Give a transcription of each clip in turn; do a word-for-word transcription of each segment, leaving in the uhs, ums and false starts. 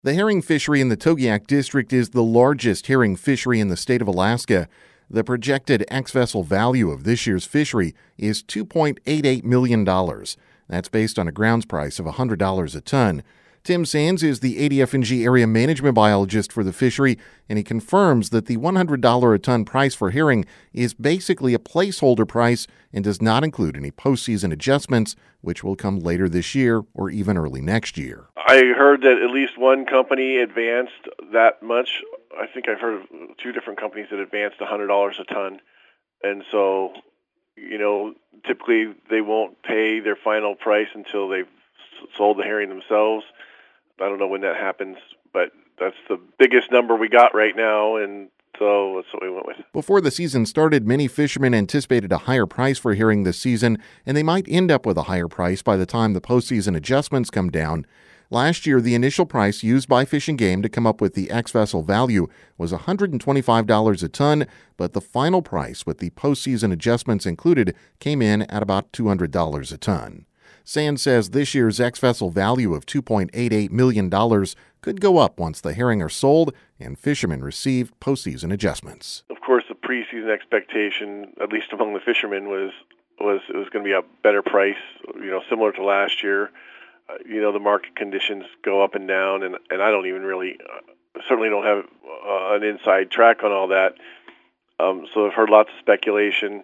The herring fishery in the Togiak District is the largest herring fishery in the state of Alaska. The projected ex-vessel value of this year's fishery is two point eight eight million dollars. That's based on a grounds price of one hundred dollars a ton. Tim Sands is the A D F N G area management biologist for the fishery, and he confirms that the one hundred dollars a ton price for herring is basically a placeholder price and does not include any postseason adjustments, which will come later this year or even early next year. I heard that at least one company advanced that much. I think I've heard of two different companies that advanced one hundred dollars a ton. And so, you know, typically they won't pay their final price until they've sold the herring themselves. I don't know when that happens, but that's the biggest number we got right now, and so that's what we went with. Before the season started, many fishermen anticipated a higher price for herring this season, and they might end up with a higher price by the time the postseason adjustments come down. Last year, the initial price used by Fish and Game to come up with the ex-vessel value was one hundred twenty-five dollars a ton, but the final price with the postseason adjustments included came in at about two hundred dollars a ton. Sands says this year's ex-vessel value of two point eight eight million dollars could go up once the herring are sold and fishermen receive postseason adjustments. Of course, the preseason expectation, at least among the fishermen, was was it was going to be a better price, you know, similar to last year. Uh, you know, the market conditions go up and down, and, and I don't even really, uh, certainly don't have uh, an inside track on all that. Um, so I've heard lots of speculation.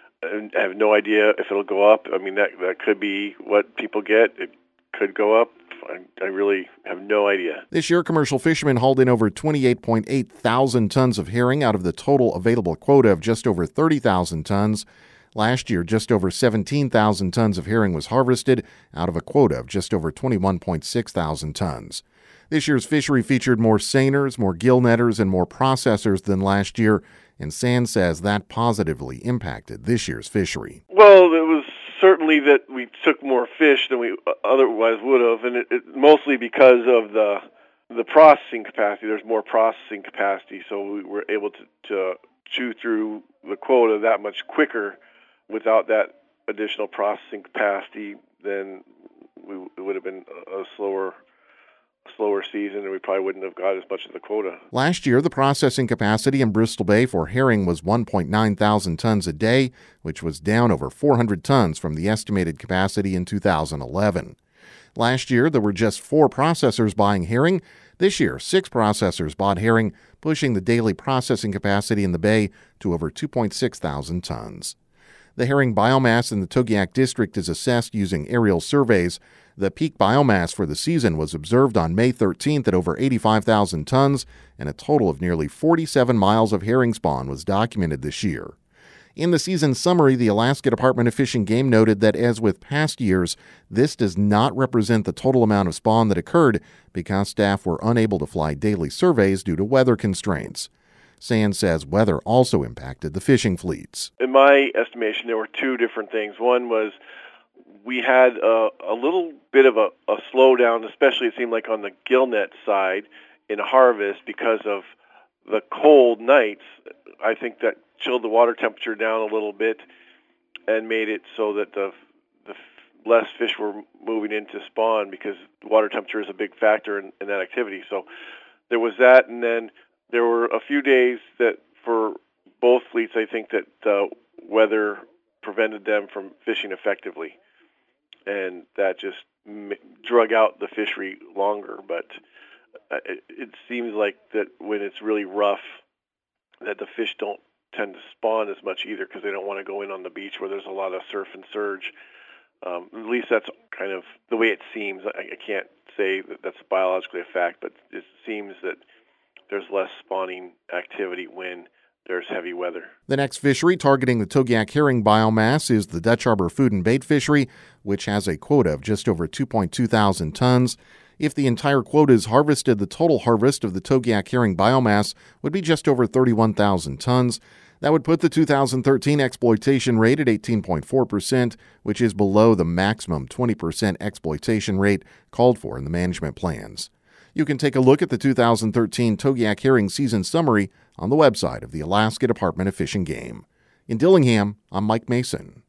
I have no idea if it'll go up. I mean, that that could be what people get. It could go up. I, I really have no idea. This year, commercial fishermen hauled in over twenty-eight point eight thousand tons of herring out of the total available quota of just over thirty thousand tons. Last year, just over seventeen thousand tons of herring was harvested out of a quota of just over twenty-one point six thousand tons. This year's fishery featured more seiners, more gill netters, and more processors than last year, and Sands says that positively impacted this year's fishery. Well, it was certainly that we took more fish than we otherwise would have, and it, it, mostly because of the the processing capacity. There's more processing capacity, so we were able to, to chew through the quota that much quicker. Without that additional processing capacity, then we, it would have been a slower slower season, and we probably wouldn't have got as much of the quota. Last year, the processing capacity in Bristol Bay for herring was one point nine thousand tons a day, which was down over four hundred tons from the estimated capacity in two thousand eleven. Last year, there were just four processors buying herring. This year, six processors bought herring, pushing the daily processing capacity in the bay to over two point six thousand tons. The herring biomass in the Togiak District is assessed using aerial surveys. The peak biomass for the season was observed on May thirteenth at over eighty-five thousand tons, and a total of nearly forty-seven miles of herring spawn was documented this year. In the season summary, the Alaska Department of Fish and Game noted that, as with past years, this does not represent the total amount of spawn that occurred because staff were unable to fly daily surveys due to weather constraints. Sands says weather also impacted the fishing fleets. In my estimation, there were two different things. One was we had a, a little bit of a, a slowdown, especially it seemed like on the gillnet side in harvest because of the cold nights. I think that chilled the water temperature down a little bit and made it so that the, the less fish were moving into spawn because the water temperature is a big factor in, in that activity. So there was that, and then there were a few days that for both fleets, I think that uh, weather prevented them from fishing effectively, and that just m- drug out the fishery longer. But uh, it, it seems like that when it's really rough, that the fish don't tend to spawn as much either because they don't want to go in on the beach where there's a lot of surf and surge. Um, at least that's kind of the way it seems. I, I can't say that that's biologically a fact, but it seems that there's less spawning activity when there's heavy weather. The next fishery targeting the Togiak herring biomass is the Dutch Harbor Food and Bait fishery, which has a quota of just over two point two thousand tons. If the entire quota is harvested, the total harvest of the Togiak herring biomass would be just over thirty-one thousand tons. That would put the two thousand thirteen exploitation rate at eighteen point four percent, which is below the maximum twenty percent exploitation rate called for in the management plans. You can take a look at the two thousand thirteen Togiak herring season summary on the website of the Alaska Department of Fish and Game. In Dillingham, I'm Mike Mason.